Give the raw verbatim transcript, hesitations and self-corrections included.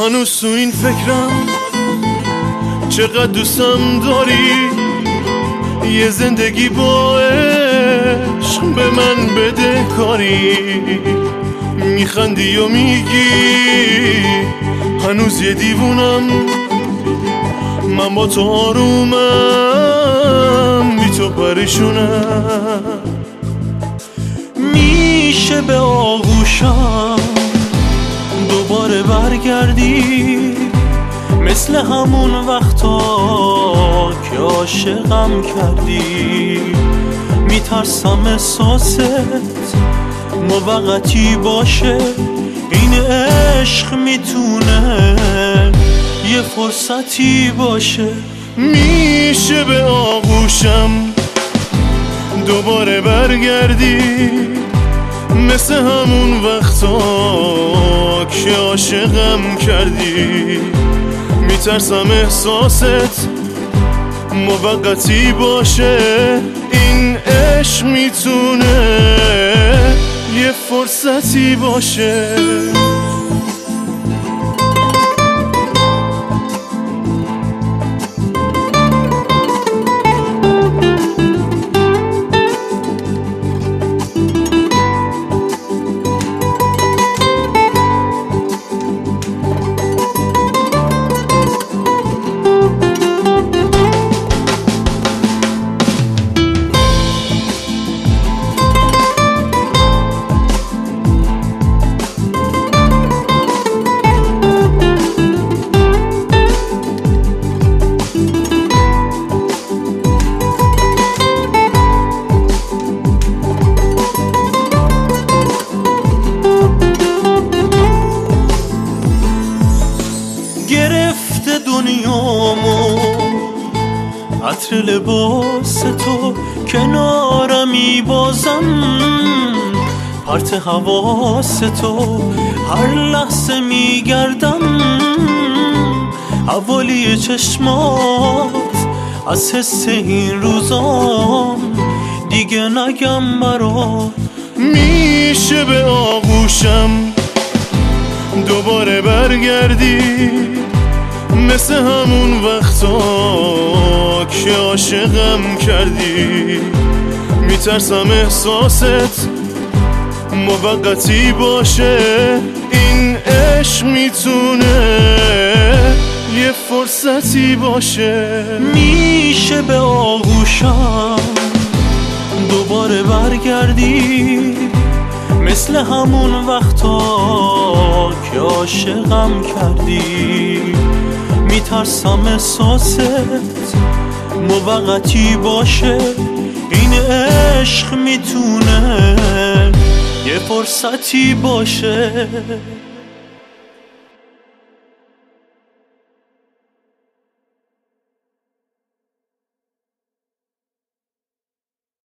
هنوز تو این فکرم چقدر دوستم داری، یه زندگی با عشق به من بده کاری. میخندی و میگی هنوز یه دیوونم، من با تو آرومم بی تو پریشونم. میشه به آغوشم دوباره برگردی، مثل همون وقتا که عاشقم کردی. میترسم احساست موقتی باشه، این عشق میتونه یه فرصتی باشه. میشه به آغوشم دوباره برگردی، مثل همون وقتا که عاشقم کردی. میترسم احساست موقتی باشه، این عشق میتونه یه فرصتی باشه. گرفته دنیامو عطر لباس تو، کنارمی بازم پرت حواس تو. هر لحظه میگردم حوالی چشمات، از حس این روزام دیگه نگم برات. میشه به آغوشم دوباره برگردی، مثل همون وقتا که عاشقم کردی. میترسم احساست موقتی باشه، این عشق میتونه یه فرصتی باشه. میشه به آغوشم دوباره برگردی، مثل همون وقتا که عاشقم کردی. میترسم احساست موقتی باشه، این عشق میتونه یه فرصتی باشه.